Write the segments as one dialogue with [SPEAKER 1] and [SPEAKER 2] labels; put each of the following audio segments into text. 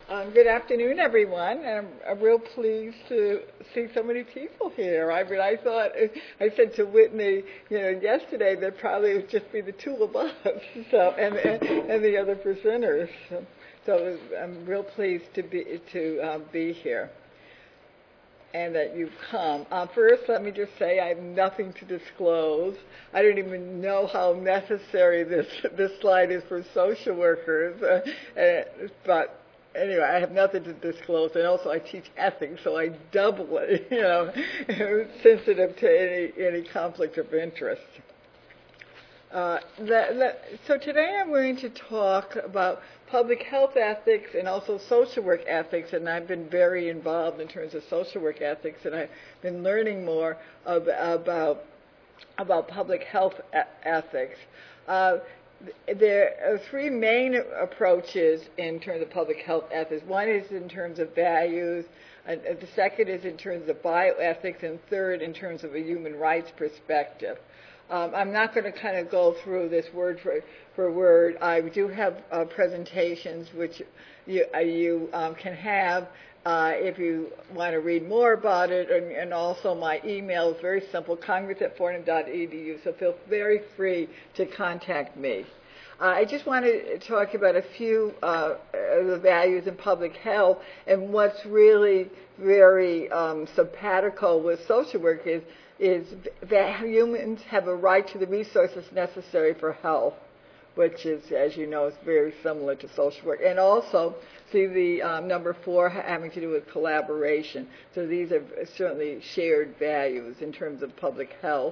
[SPEAKER 1] Good afternoon, everyone. I'm real pleased to see so many people here. I mean, I thought, I said to Whitney, yesterday that probably would just be the two of us, so and the other presenters. So I'm real pleased to be here, and that you've come. First, let me just say I have nothing to disclose. I don't even know how necessary this slide is for social workers, but anyway, I have nothing to disclose, and also I teach ethics, so I double it, sensitive to any conflict of interest. So today I'm going to talk about public health ethics and also social work ethics, and I've been very involved in terms of social work ethics, and I've been learning more about public health ethics. There are three main approaches in terms of public health ethics. One is in terms of values, the second is in terms of bioethics, and third in terms of a human rights perspective. I'm not going to kind of go through this word for word. I do have presentations which you can have if you want to read more about it, and also my email is very simple, congress@fordham.edu, so feel very free to contact me. I just want to talk about a few of the values in public health, and what's really very simpatico with social work is that humans have a right to the resources necessary for health, which is, as you know, is very similar to social work. And also, see the number 4 having to do with collaboration. So these are certainly shared values in terms of public health.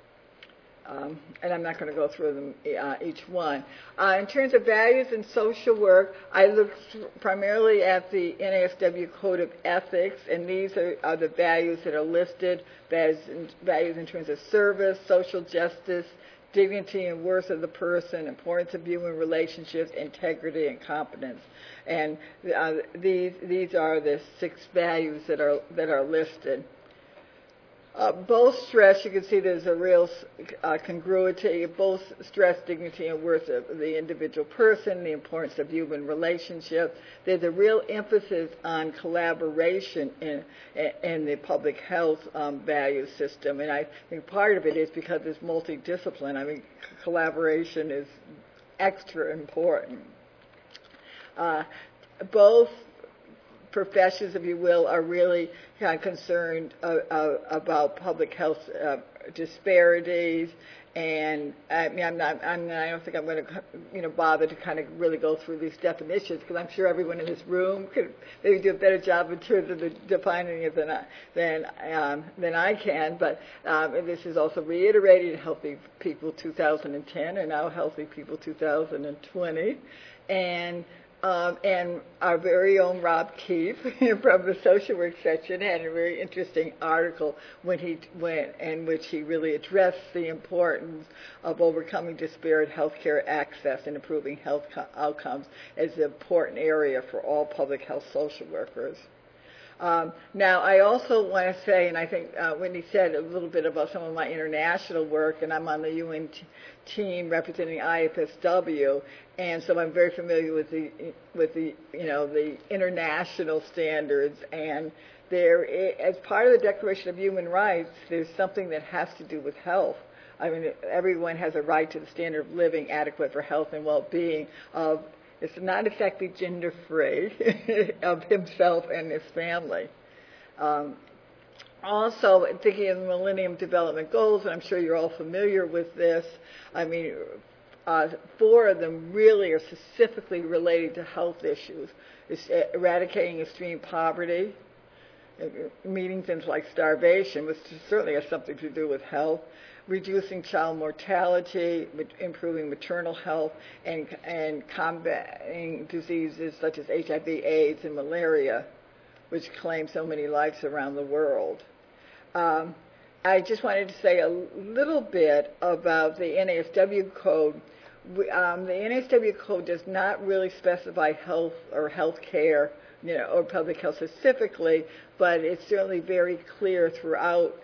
[SPEAKER 1] And I'm not going to go through them each one. In terms of values in social work, I looked primarily at the NASW Code of Ethics, and these are the values that are listed, values in terms of service, social justice, dignity and worth of the person, importance of human relationships, integrity, and competence. And these are the 6 values that are listed. Both stress, you can see there's a real congruity. Both stress dignity and worth of the individual person, the importance of human relationships. There's a real emphasis on collaboration in the public health value system, and I think part of it is because it's multidiscipline. I mean, collaboration is extra important. Both professions, if you will, are really kind of concerned about public health disparities, and I mean, I don't think I'm going to, bother to kind of really go through these definitions, because I'm sure everyone in this room could maybe do a better job in terms of defining it than I can. But this is also reiterated in Healthy People 2010 and now Healthy People 2020, and our very own Rob Keefe from the social work section had a very interesting article in which he really addressed the importance of overcoming disparate healthcare access and improving health outcomes as an important area for all public health social workers. Now, I also want to say, and I think Whitney said a little bit about some of my international work, and I'm on the UN team representing IFSW, and so I'm very familiar with the international standards. And there, as part of the Declaration of Human Rights, there's something that has to do with health. I mean, everyone has a right to the standard of living adequate for health and well-being of. It's not exactly gender-free of himself and his family. Also, thinking of the Millennium Development Goals, and I'm sure you're all familiar with this, I mean, 4 of them really are specifically related to health issues. It's eradicating extreme poverty, meeting things like starvation, which certainly has something to do with health, reducing child mortality, improving maternal health, and combating diseases such as HIV, AIDS, and malaria, which claim so many lives around the world. I just wanted to say a little bit about the NASW code. The NASW code does not really specify health or health care, or public health specifically, but it's certainly very clear throughout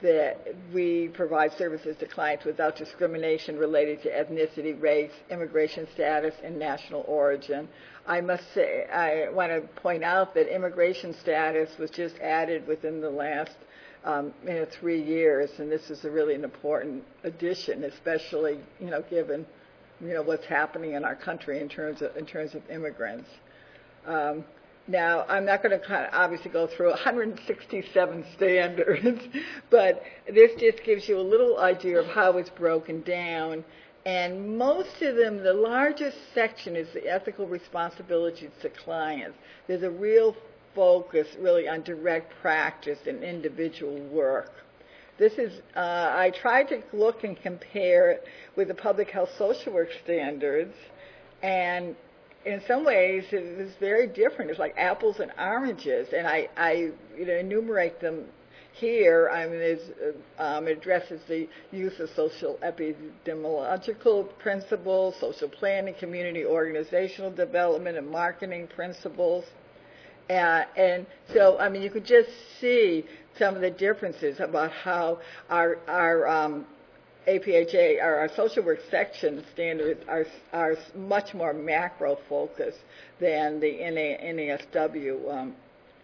[SPEAKER 1] that we provide services to clients without discrimination related to ethnicity, race, immigration status, and national origin. I must say, I want to point out that immigration status was just added within the last 3 years, and this is really an important addition, especially given what's happening in our country in terms of immigrants. Now, I'm not going to obviously go through 167 standards, but this just gives you a little idea of how it's broken down. And most of them, the largest section is the ethical responsibilities to clients. There's a real focus really on direct practice and individual work. This is, I tried to look and compare it with the public health social work standards, and in some ways it was very different. It's like apples and oranges, and I enumerate them here. I mean, it addresses the use of social epidemiological principles, social planning, community organizational development, and marketing principles. And so, I mean, you could just see some of the differences about how our APHA, our social work section standards are much more macro focused than the NASW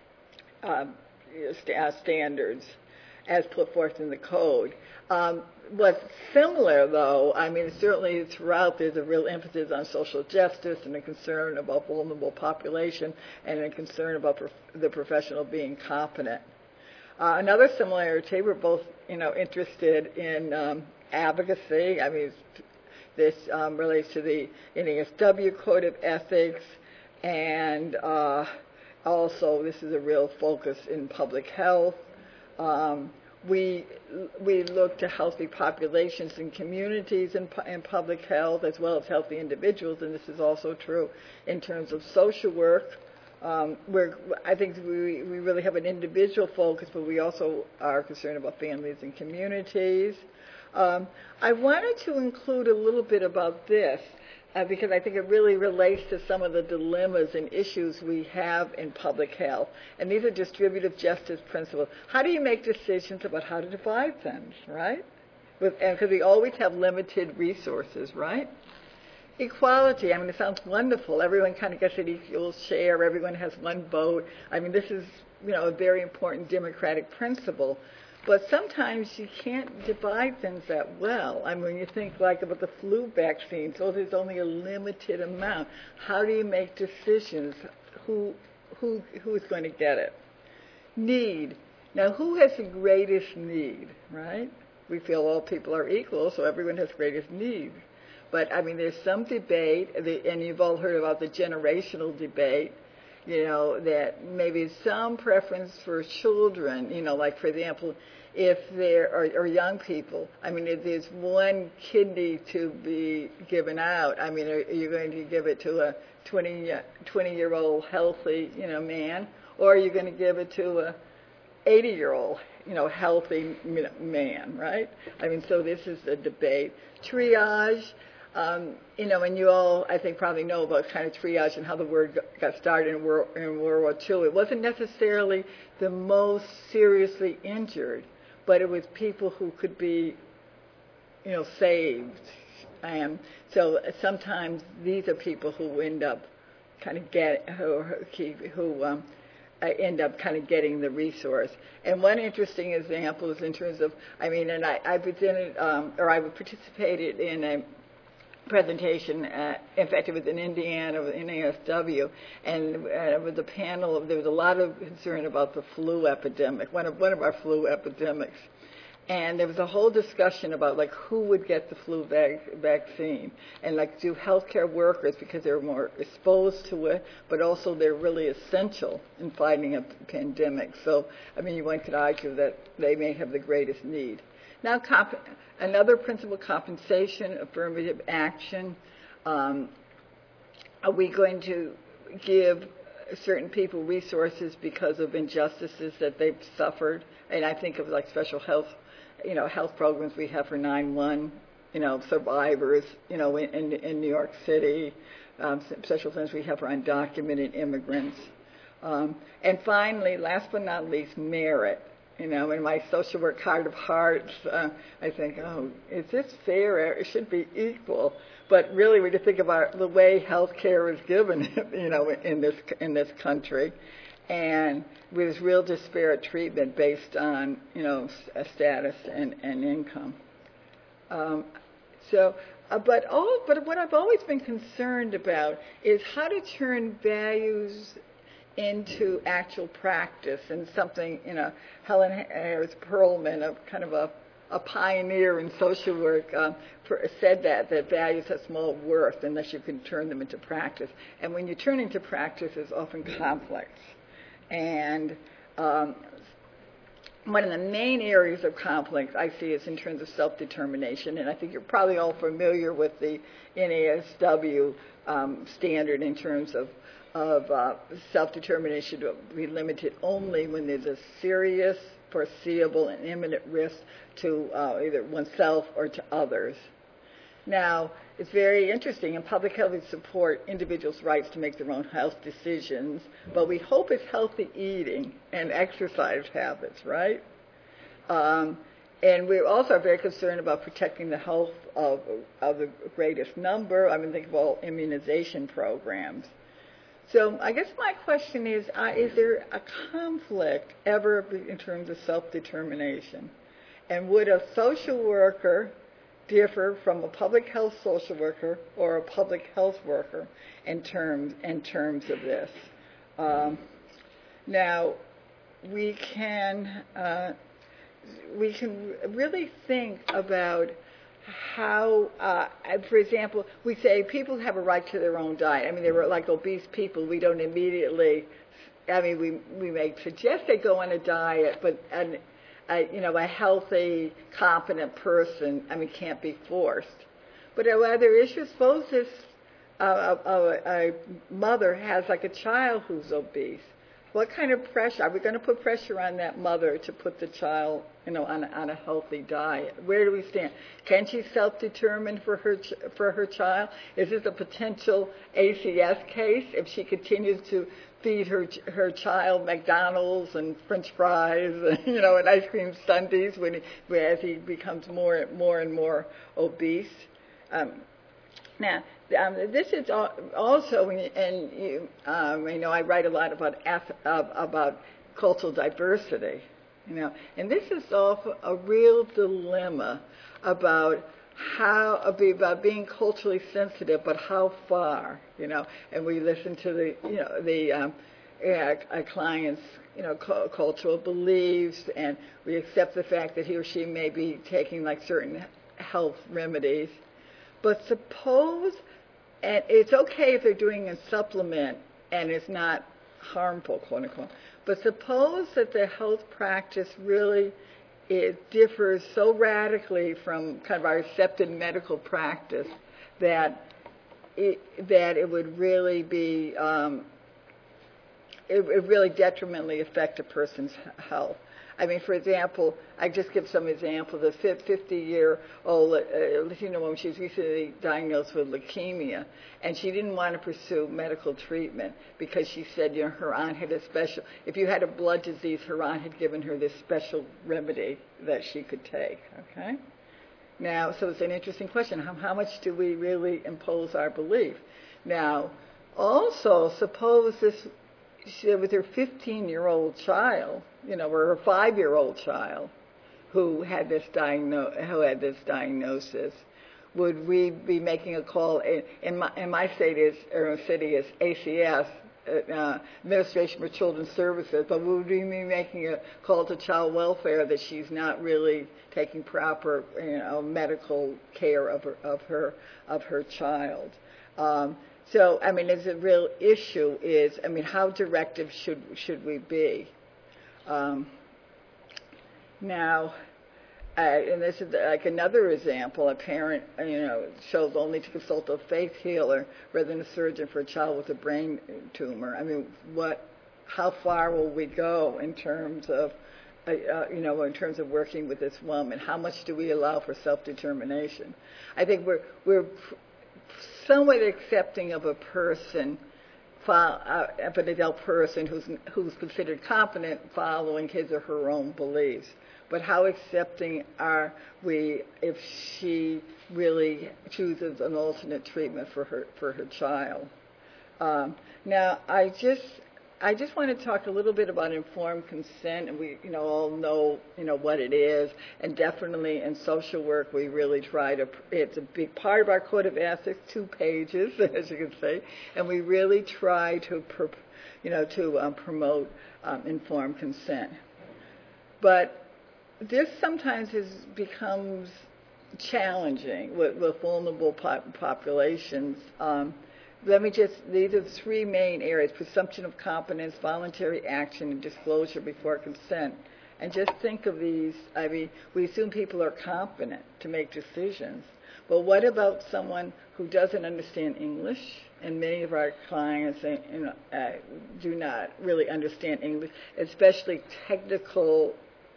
[SPEAKER 1] standards as put forth in the code. What's similar, though, I mean, certainly throughout there's a real emphasis on social justice and a concern about vulnerable population and a concern about the professional being competent. Another similarity, we're both, interested in advocacy. I mean, this relates to the NASW Code of Ethics, and also this is a real focus in public health. We look to healthy populations and communities in public health, as well as healthy individuals, and this is also true in terms of social work. I think we really have an individual focus, but we also are concerned about families and communities. I wanted to include a little bit about this because I think it really relates to some of the dilemmas and issues we have in public health. And these are distributive justice principles. How do you make decisions about how to divide things, right? Because we always have limited resources, right? Equality, I mean, it sounds wonderful. Everyone kind of gets an equal share. Everyone has one vote. I mean, this is, a very important democratic principle. But sometimes you can't divide things that well. I mean, when you think like about the flu vaccine, so there's only a limited amount. How do you make decisions? Who is going to get it? Need. Now, who has the greatest need, right? We feel all people are equal, so everyone has greatest need. But, I mean, there's some debate, and you've all heard about the generational debate, that maybe some preference for children, like, for example, if there are young people, I mean, if there's one kidney to be given out, I mean, are you going to give it to a 20-year-old healthy, man, or are you going to give it to a 80-year-old, healthy man, right? I mean, so this is a debate. Triage. And you all, I think, probably know about kind of triage and how the word got started in World War II. It wasn't necessarily the most seriously injured, but it was people who could be, saved. So sometimes these are people who end up kind of end up kind of getting the resource. And one interesting example is in terms of, I mean, and I presented, or I participated in a presentation, in fact it was in Indiana with NASW, and with a panel, there was a lot of concern about the flu epidemic, one of our flu epidemics. And there was a whole discussion about like who would get the flu vaccine, and like do healthcare workers, because they're more exposed to it, but also they're really essential in fighting a pandemic. So, I mean, one could argue that they may have the greatest need. Now, another principle, compensation, affirmative action. Are we going to give certain people resources because of injustices that they've suffered? And I think of like special health, health programs we have for 9/1, survivors, in New York City, special things we have for undocumented immigrants. And finally, last but not least, merit. In my social work heart of hearts, I think, oh, is this fair? It should be equal. But really, when you think about the way health care is given, in this country, and with real disparate treatment based on, status and income. But what I've always been concerned about is how to turn values into actual practice, and something, Helen Harris Perlman, a pioneer in social work, said that values have small worth unless you can turn them into practice. And when you turn into practice, it's often complex. And one of the main areas of conflict I see is in terms of self-determination, and I think you're probably all familiar with the NASW standard in terms of self-determination to be limited only when there's a serious, foreseeable, and imminent risk to either oneself or to others. Now, it's very interesting. In public health, we support individuals' rights to make their own health decisions, but we hope it's healthy eating and exercise habits, right? And we also are very concerned about protecting the health of the greatest number. Think of all immunization programs. So I guess my question is there a conflict ever in terms of self-determination? And would a social worker differ from a public health social worker or a public health worker in terms of this? Now, we can really think about how, for example, we say people have a right to their own diet. They were like obese people. We don't immediately, we may suggest they go on a diet, but a healthy, competent person, can't be forced. But are there issues? Suppose this a mother has like a child who's obese. What kind of pressure? Are we going to put pressure on that mother to put the child, on a healthy diet? Where do we stand? Can she self-determine for her child? Is this a potential ACS case if she continues to feed her child McDonald's and French fries, and ice cream sundaes as he becomes more and more obese? Now, this is also, and I write a lot about cultural diversity, and this is also a real dilemma about being culturally sensitive, but how far, and we listen to our clients' cultural beliefs, and we accept the fact that he or she may be taking like certain health remedies. But suppose, and it's okay if they're doing a supplement and it's not harmful, quote unquote, but suppose that the health practice really differs so radically from kind of our accepted medical practice that it would really be, it would really detrimentally affect a person's health. For example, I just give some examples. A 50-year-old Latino woman, she was recently diagnosed with leukemia, and she didn't want to pursue medical treatment because she said, her aunt had if you had a blood disease, her aunt had given her this special remedy that she could take, okay? Now, so it's an interesting question. How much do we really impose our belief? Now, also, suppose with her 15-year-old child, or her 5-year-old child who had this diagnosis, would we be making a call? In my city is ACS, Administration for Children's Services, but would we be making a call to child welfare that she's not really taking proper, medical care of her child? So, there's a real issue is, how directive should we be? Now, and this is like another example, a parent, chose only to consult a faith healer rather than a surgeon for a child with a brain tumor. How far will we go in terms of, in terms of working with this woman? How much do we allow for self-determination? I think we're somewhat accepting of a person of an adult person who's considered competent following his or her own beliefs. But how accepting are we if she really chooses an alternate treatment for her child? Now, I just want to talk a little bit about informed consent, and we, all know, what it is, and definitely in social work we really try to. It's a big part of our code of ethics, 2 pages, as you can see, and we really try to, promote informed consent. But this sometimes becomes challenging with vulnerable populations. These are the 3 main areas: presumption of competence, voluntary action, and disclosure before consent. And just think of these. I mean, we assume people are competent to make decisions. But what about someone who doesn't understand English? And many of our clients do not really understand English, especially technical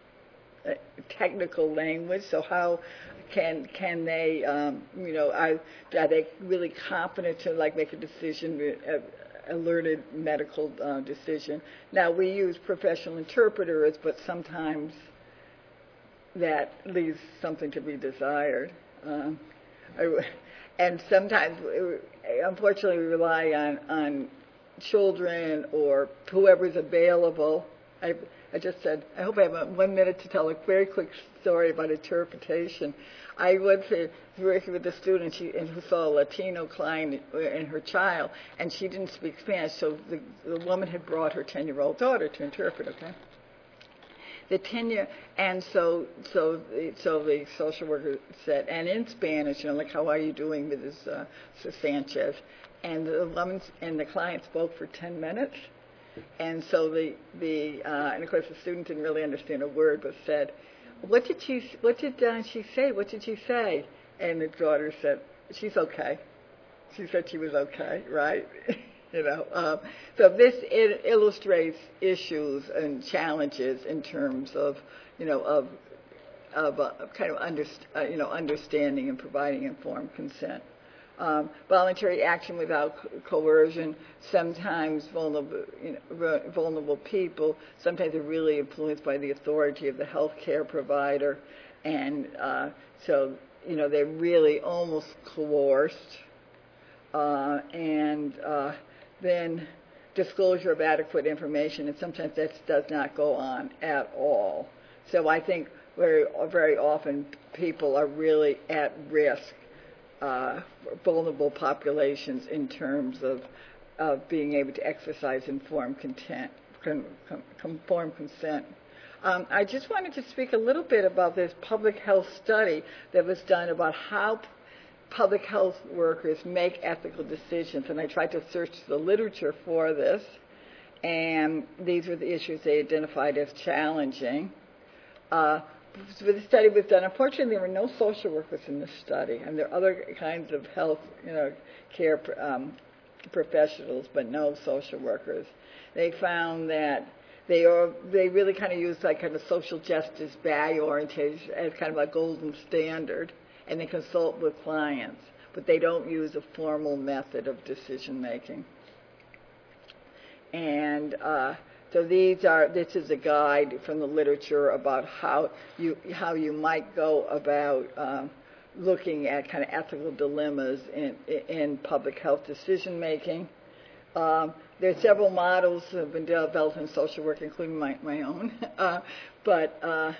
[SPEAKER 1] language. So how can they, are they really competent to make a decision, a learned medical decision? Now, we use professional interpreters, but sometimes that leaves something to be desired. And sometimes, unfortunately, we rely on children or whoever's available. I just said, I hope I have 1 minute to tell a very quick story about interpretation. I went to working with a student who saw a Latino client and her child, and she didn't speak Spanish, so the woman had brought her 10-year-old daughter to interpret, okay? And so the social worker said, and in Spanish, how are you doing, Mrs. Sanchez? And the client spoke for 10 minutes. And so and of course the student didn't really understand a word, but said, what did she say? What did she say? And the daughter said, she's okay. She said she was okay, right? So this illustrates issues and challenges in terms of, understanding and providing informed consent. Voluntary action without coercion. Sometimes vulnerable people, sometimes they're really influenced by the authority of the healthcare provider, and so they're really almost coerced. Then disclosure of adequate information, and sometimes that does not go on at all. So I think very often people are really at risk. Vulnerable populations in terms of being able to exercise informed consent. I just wanted to speak a little bit about this public health study that was done about how public health workers make ethical decisions, and I tried to search the literature for this, and these were the issues they identified as challenging. The study was done. Unfortunately, there were no social workers in this study, and there are other kinds of health, care professionals, but no social workers. They found that they really kind of use kind of social justice value orientation as kind of a golden standard, and they consult with clients, but they don't use a formal method of decision making. And so this is a guide from the literature about how you might go about looking at kind of ethical dilemmas in public health decision making. There are several models that have been developed in social work, including my own, but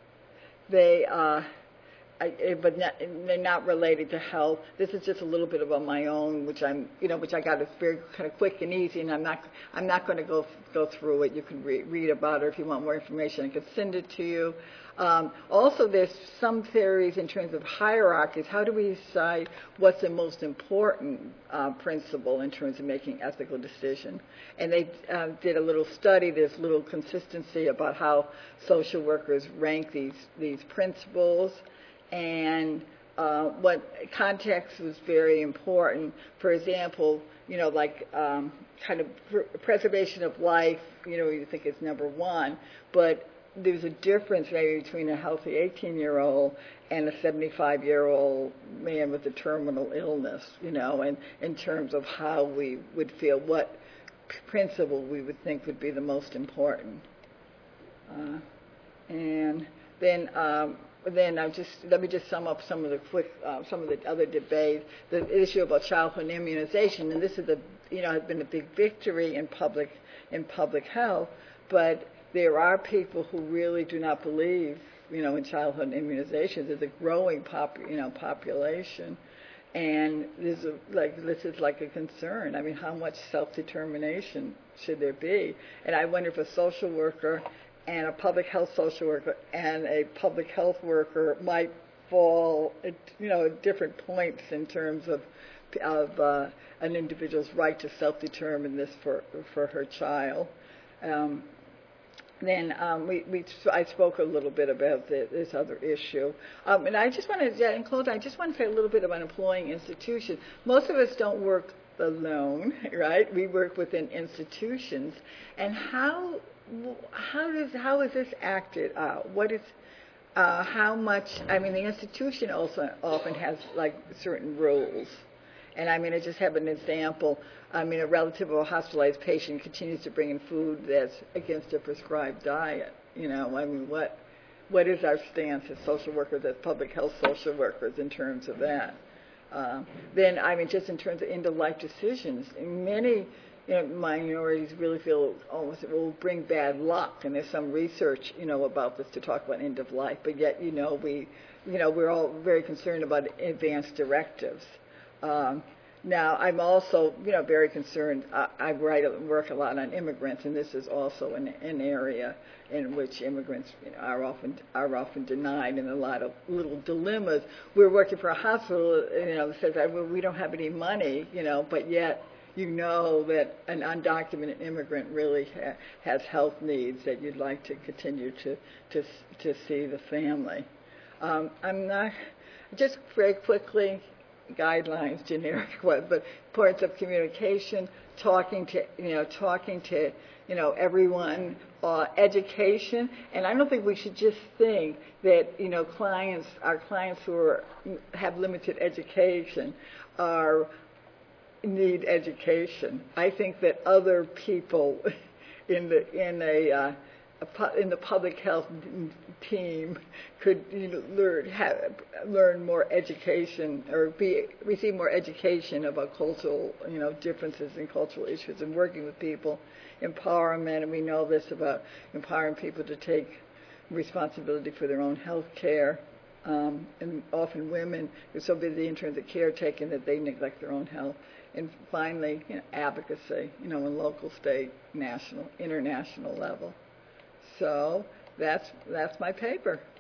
[SPEAKER 1] they're not related to health. This is just a little bit about my own, which I got is very kind of quick and easy, and I'm not going to go through it. You can read about it. If you want more information, I can send it to you. Also, there's some theories in terms of hierarchies. How do we decide what's the most important principle in terms of making ethical decision? And they did a little study. There's little consistency about how social workers rank these principles. And what context was very important. For example, kind of preservation of life, you think it's number one, but there's a difference maybe between a healthy 18-year-old and a 75-year-old man with a terminal illness, and in terms of how we would feel, what principle we would think would be the most important. And then let me just sum up some of the other debate. The issue about childhood immunization, and this is has been a big victory in public health, but there are people who really do not believe in childhood immunizations. There's a growing population, and this is like a concern. I mean, how much self-determination should there be? And I wonder if a social worker and a public health social worker and a public health worker might fall at different points in terms of an individual's right to self-determine this for her child. Then I spoke a little bit about this other issue. And I just want to, in closing, I just want to say a little bit about employing institutions. Most of us don't work alone, right? We work within institutions. And how is this acted out? What is how much? I mean, the institution also often has like certain rules. And I mean, I just have an example. I mean, a relative of a hospitalized patient continues to bring in food that's against a prescribed diet. I mean, what is our stance as social workers, as public health social workers, in terms of that? Then, I mean, just in terms of end-of-life decisions, many minorities really feel almost it will bring bad luck, and there's some research, about this to talk about end of life. But yet, we're all very concerned about advanced directives. Now, I'm also, very concerned. I work a lot on immigrants, and this is also an area in which immigrants are often denied, and a lot of little dilemmas. We're working for a hospital, that says, well, we don't have any money, but yet that an undocumented immigrant really has health needs that you'd like to continue to see the family. I'm not just very quickly. Guidelines, generic one, but points of communication, talking to everyone, education, and I don't think we should just think that our clients who have limited education need education. I think that other people in the public health team could learn more education or receive more education about cultural differences and cultural issues and working with people, empowerment, and we know this about empowering people to take responsibility for their own health care. And often women are so busy in terms of caretaking that they neglect their own health. And finally, advocacy, in local, state, national, international level. So that's my paper.